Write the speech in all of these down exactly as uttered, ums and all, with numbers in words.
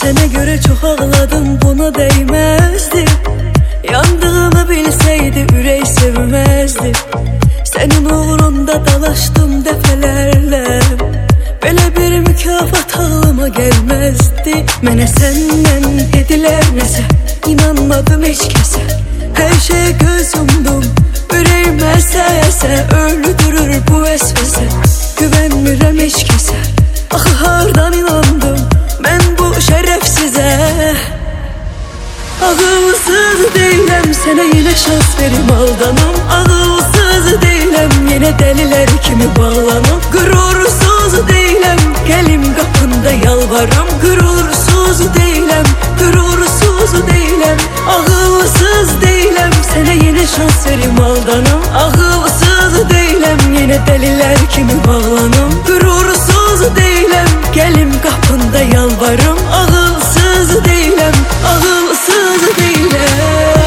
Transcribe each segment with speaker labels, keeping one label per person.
Speaker 1: Sənə görə çox ağladım, buna dəymezdi. Yandığımı bilseydi ürək sevmezdi. Sənin uğrunda dalaşdım dəfələrlə, belə bir mükafat ağlıma gəlməzdi. Mənə səndən dedilər nəsə, inanmadım heç kəsə. Hər şey göz yumdum, ürəyim əsə-əsə, öldürür bu vəsvəsə. Güvənmirəm heç kəsə, axı hardan inandım mən bu şərəfsizə. Ağılsız deyiləm, sənə yenə şans verim, aldanım. Ağılsız deyiləm, yenə dəlilər kimi bağlanım. Qürursuz deyiləm, gəlim qapında yalvarım. Qürursuz deyiləm, qürursuz deyiləm. Ağılsız deyiləm, sənə yenə şans verim, aldanım. Ağılsız deyiləm, yenə dəlilər kimi bağlanım. Qürursuz deyiləm, gəlim qapında yalvarım. Ağılsız deyiləm, ağılsız deyiləm.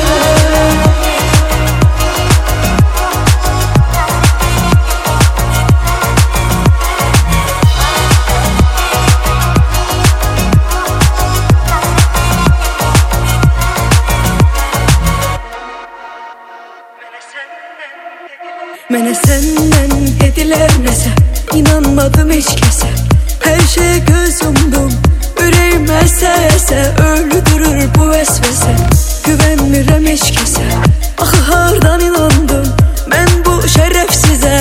Speaker 1: Mənə səndən dedilər nəsə, inanmadım heç kəsə. Hər şey göz yumdum, ürəyim əsə-əsə, öldürür bu vəsvəsə. Güvənmirəm heç kəsə, axı hardan inandım mən bu şərəfsizə.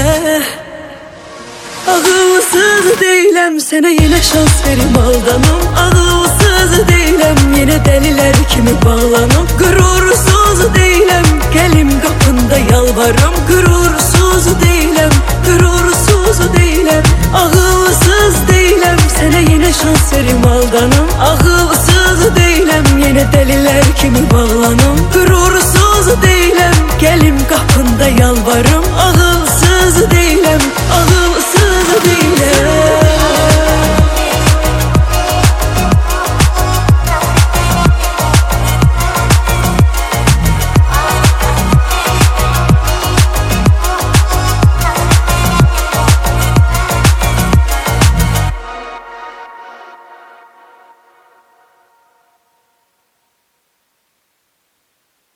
Speaker 1: Ağılsız deyiləm, sənə yenə şans verim, aldanım. Ağılsız deyiləm, yenə dəlilər kimi bağlanım. Qürursuz deyiləm, gəlim qapında yalvarım. Qürursuz deyiləm, qürursuz deyiləm. Ağılsız deyiləm, sənə yenə şans verim, aldanım. Ağılsız deyiləm, yenə dəlilər kimi bağlanım. Qürursuz deyiləm, gəlim qapında yalvarım.